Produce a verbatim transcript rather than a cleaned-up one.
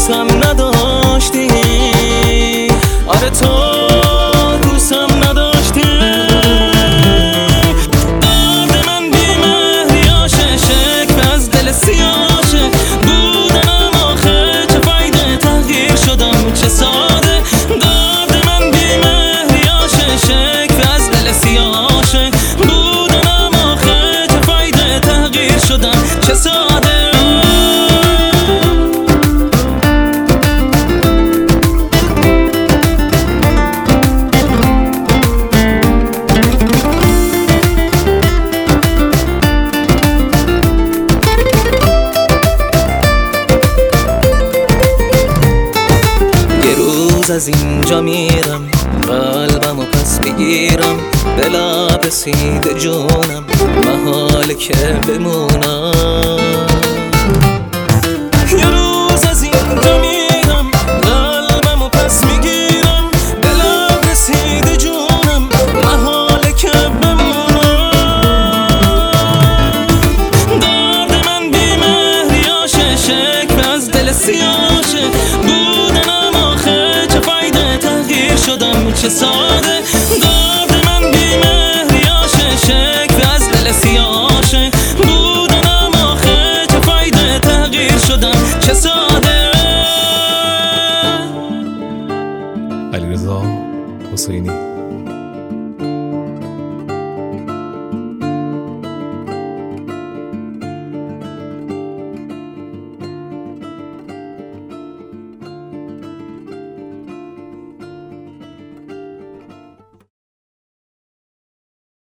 دوستم نداشتی، آره تو دوستم نداشتی. درد من بیمهری عاشق، شکوه از دل سیاشه بودنم آخه چه فایده، تغییر شدم چه ساده. درد من بیمهری عاشق، شکوه از دل سیاشه بودنم آخه چه فایده، تغییر شدم چه ساده. از اینجا میرم، قلبمو پس میگیرم، دلم رسیده جونم، محاله که بمونم. یه روز از اینجا میرم، قلبمو پس میگیرم، دلم رسیده جونم، محاله که بمونم. درد من بیمهری عاشق، شکوه از دل سیاشه بودنم آخه چه فایده، تغییر شدم چه ساده. درد من بیمهری عاشق، شکوه از دل سیاشه بودنم آخه چه فایده، تغییر شدم چه ساده. علیرضا حسینی.